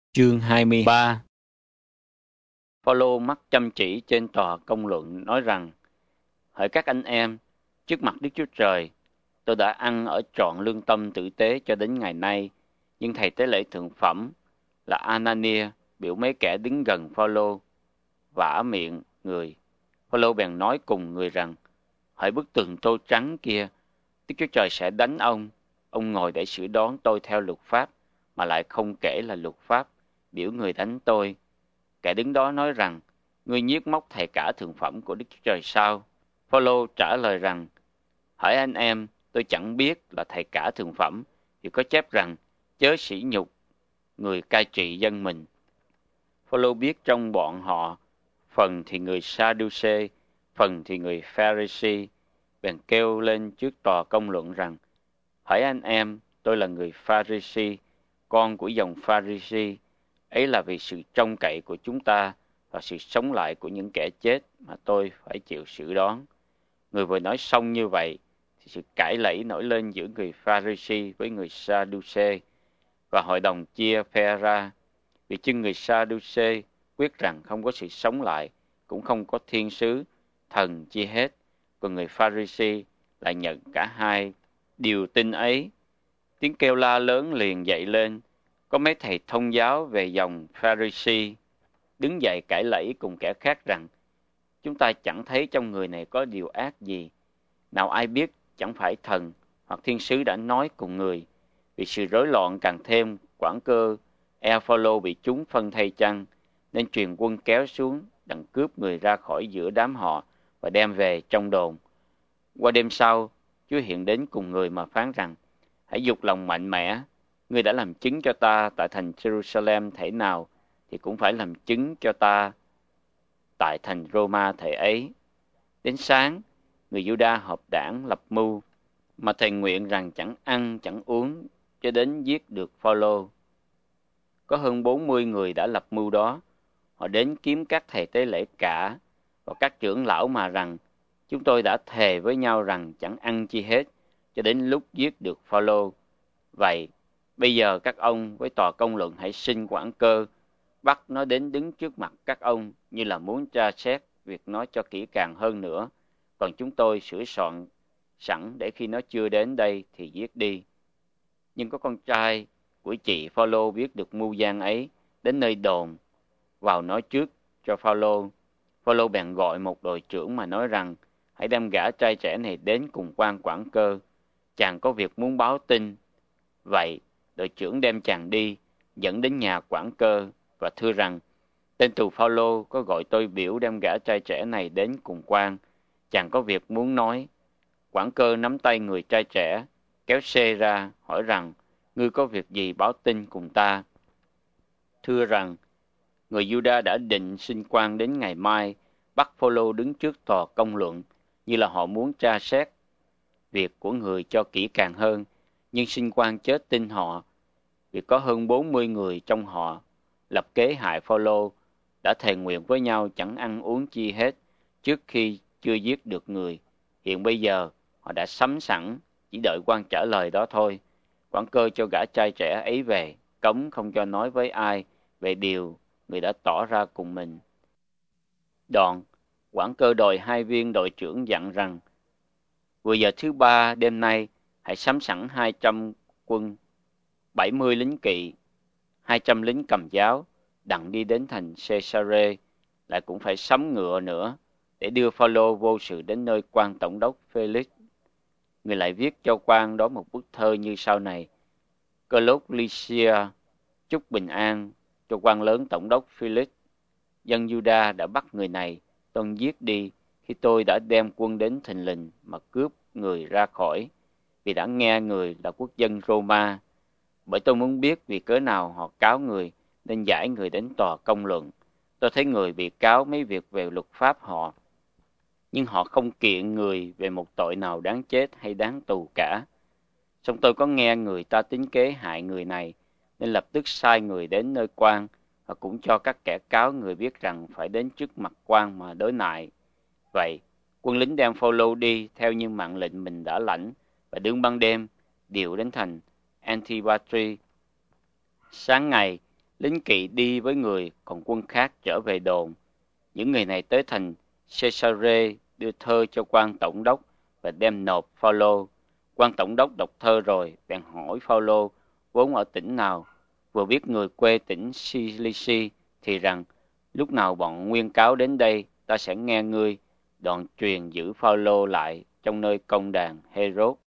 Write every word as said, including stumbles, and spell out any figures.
Chương hai mươi ba. Phaolô mắt chăm chỉ trên tòa công luận nói rằng: hỡi các anh em, trước mặt Đức Chúa Trời, tôi đã ăn ở trọn lương tâm tử tế cho đến ngày nay. Nhưng thầy tế lễ thượng phẩm là Anania biểu mấy kẻ đứng gần Phaolô vả miệng người. Phaolô bèn nói cùng người rằng: hỡi bức tường tô trắng kia, Đức Chúa Trời sẽ đánh ông. Ông ngồi để xử đoán tôi theo luật pháp, mà lại không kể là luật pháp, biểu người đánh tôi. Kẻ đứng đó nói rằng: ngươi nhiếc móc thầy cả thượng phẩm của Đức Chúa Trời sao? Phaolô trả lời rằng: hỡi anh em, tôi chẳng biết là thầy cả thượng phẩm, vì có chép rằng: chớ sỉ nhục người cai trị dân mình. Phaolô biết trong bọn họ phần thì người Sa-đu-xê, phần thì người Pha-ri-si, bèn kêu lên trước tòa công luận rằng: hỡi anh em, tôi là người Pha-ri-si, con của dòng Pha-ri-si. Ấy là vì sự trông cậy của chúng ta và sự sống lại của những kẻ chết mà tôi phải chịu xử đoán. Người vừa nói xong như vậy, thì sự cãi lẫy nổi lên giữa người Pha-ri-si với người Sa-đu-xê, và hội đồng chia phe ra. Vì chưng người Sa-đu-xê quyết rằng không có sự sống lại, cũng không có thiên sứ, thần chi hết, còn người Pha-ri-si lại nhận cả hai điều tin ấy. Tiếng kêu la lớn liền dậy lên. Có mấy thầy thông giáo về dòng Pha-ri-si đứng dậy cãi lẫy cùng kẻ khác rằng: chúng ta chẳng thấy trong người này có điều ác gì. Nào ai biết chẳng phải thần hoặc thiên sứ đã nói cùng người. Vì sự rối loạn càng thêm, quản cơ e Phaolô bị chúng phân thây chăng, nên truyền quân kéo xuống đặng cướp người ra khỏi giữa đám họ và đem về trong đồn. Qua đêm sau, Chúa hiện đến cùng người mà phán rằng: hãy dục lòng mạnh mẽ. Ngươi đã làm chứng cho ta tại thành Jerusalem thể nào, thì cũng phải làm chứng cho ta tại thành Roma thể ấy. Đến sáng, người Giu-đa họp đảng lập mưu, mà thầy nguyện rằng chẳng ăn chẳng uống cho đến giết được Phaolô. Có hơn bốn mươi người đã lập mưu đó. Họ đến kiếm các thầy tế lễ cả và các trưởng lão mà rằng: chúng tôi đã thề với nhau rằng chẳng ăn chi hết cho đến lúc giết được Phaolô. Vậy, bây giờ các ông với tòa công luận hãy xin quản cơ, bắt nó đến đứng trước mặt các ông, như là muốn tra xét việc nó cho kỹ càng hơn nữa. Còn chúng tôi sửa soạn sẵn để khi nó chưa đến đây thì giết đi. Nhưng có con trai của chị Phaolô biết được mưu gian ấy, đến nơi đồn, vào nói trước cho Phaolô. Phaolô bèn gọi một đội trưởng mà nói rằng: hãy đem gã trai trẻ này đến cùng quan quản cơ, chàng có việc muốn báo tin. Vậy, đội trưởng đem chàng đi, dẫn đến nhà quản cơ và thưa rằng: tên tù Phaolô có gọi tôi biểu đem gã trai trẻ này đến cùng quan, chàng có việc muốn nói. Quản cơ nắm tay người trai trẻ, kéo xe ra, hỏi rằng: ngươi có việc gì báo tin cùng ta? Thưa rằng: người Giu-đa đã định xin quan đến ngày mai, bắt Phaolô đứng trước tòa công luận, như là họ muốn tra xét việc của người cho kỹ càng hơn, nhưng xin quan chớ tin họ, vì có hơn bốn mươi người trong họ lập kế hại Phaolô, đã thề nguyện với nhau chẳng ăn uống chi hết trước khi chưa giết được người. Hiện bây giờ họ đã sắm sẵn, chỉ đợi quan trả lời đó thôi. Quản cơ cho gã trai trẻ ấy về, cấm không cho nói với ai về điều người đã tỏ ra cùng mình. Đoạn, quản cơ đòi hai viên đội trưởng dặn rằng: vừa giờ thứ ba đêm nay, hãy sắm sẵn hai trăm quân, bảy mươi lính kỵ, hai trăm lính cầm giáo, đặng đi đến thành Caesarea, lại cũng phải sắm ngựa nữa, để đưa Phaolô vô sự đến nơi quan tổng đốc Felix. Người lại viết cho quan đó một bức thơ như sau này: Claude Lycia chúc bình an cho quan lớn tổng đốc Felix. Dân Giu-đa đã bắt người này, toan giết đi, khi tôi đã đem quân đến thình lình mà cướp người ra khỏi, vì đã nghe người là quốc dân Roma. Bởi tôi muốn biết vì cớ nào họ cáo người, nên giải người đến tòa công luận. Tôi thấy người bị cáo mấy việc về luật pháp họ, nhưng họ không kiện người về một tội nào đáng chết hay đáng tù cả. Song tôi có nghe người ta tính kế hại người này, nên lập tức sai người đến nơi quan, và cũng cho các kẻ cáo người biết rằng phải đến trước mặt quan mà đối nại. Vậy, quân lính đem Phaolô đi theo như mạng lệnh mình đã lãnh, và đương ban đêm điều đến thành Antipatri. Sáng ngày, Lính kỵ đi với người, còn quân khác trở về đồn. Những người này tới thành Caesarea đưa thơ cho quan tổng đốc và đem nộp Phaolô. Quan tổng đốc đọc thơ rồi, bèn hỏi Phaolô vốn ở tỉnh nào. Vừa biết người quê tỉnh Cilici thì rằng, lúc nào bọn nguyên cáo đến đây, ta sẽ nghe ngươi. Đoạn truyền giữ Phaolô lại trong nơi công đàn Herod.